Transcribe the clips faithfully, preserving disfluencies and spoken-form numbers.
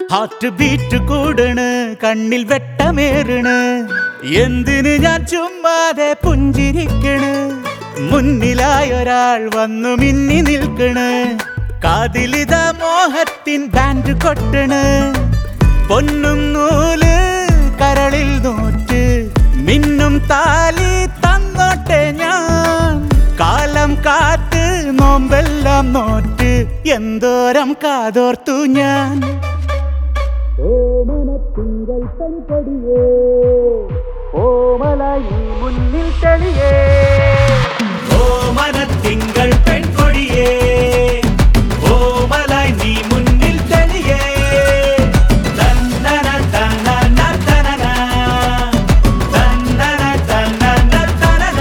Heart beat കൂടണ്, കണ്ണിൽ വെട്ടമേറണ്. എന്തിന് ഞാൻ ചുമ്മാതെ പുഞ്ചിരിക്കണ്? മുന്നിലായൊരാൾ വന്നു മിന്നി നിൽക്കണ്. കാതിലിത മോഹത്തിൻ ബാൻഡ് കൊട്ടണ്. പൊന്നും നൂല് കരളിൽ നോറ്റ് മിന്നും താലി തന്നോട്ടെ ഞാൻ. കാലം കാത്ത് നോമ്പെല്ലാം നോറ്റ് എന്തോരം കാതോർത്തു ഞാൻ. ഓമനത്തിങ്കൾ പെൺകൊടിയേ, ഓമലായി മുന്നിൽ തെളിയേ. ഓമനത്തിങ്കൾ പെൺകൊടിയേ, ഓമലായി നീ മുന്നിൽ തെളിയേ. തന്നന തന്നന തനന, തന്നന തന്നന തനന.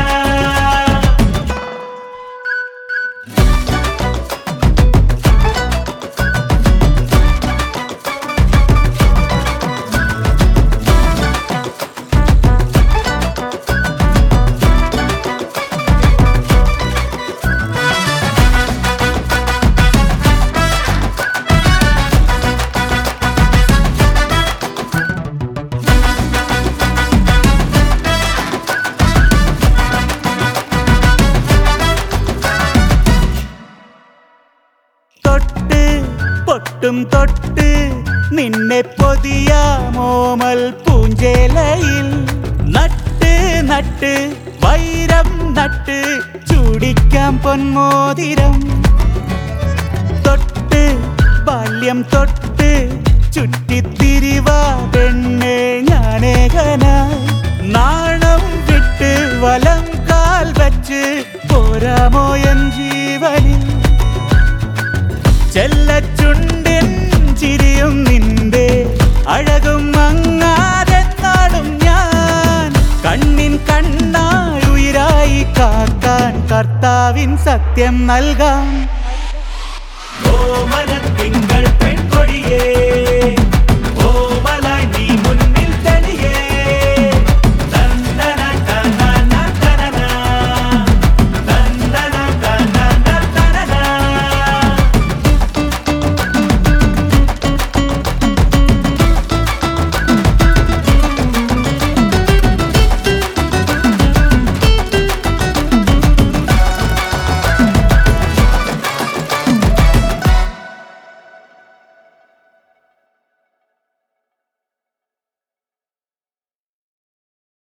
തൊട്ട് പൊട്ടും തൊട്ട് നിന്നെ പൊതിയാമോമൽ പൂഞ്ചേലയിൽ. നട്ട് നട്ട് വൈരം നട്ട് ചൂടിക്കാം പൊന്മോതിരം. തൊട്ട് ബാല്യം തൊട്ട് ചുറ്റിത്തിരിവാ പെണ്ണേ ഞാനേകനായി. നാണം വിട്ട് വലം കാൽ വച്ച് പോരാമോ എൻ ജീവനിൽ. ചെല്ലച്ചുണ്ടിൻ ചിരിയും നിന്റെ അഴകും മങ്ങാതെ നാടും ഞാൻ. കണ്ണിൻ കണ്ണായി ഉയിരായി കാക്കാൻ കർത്താവിൻ സത്യം നൽകാം.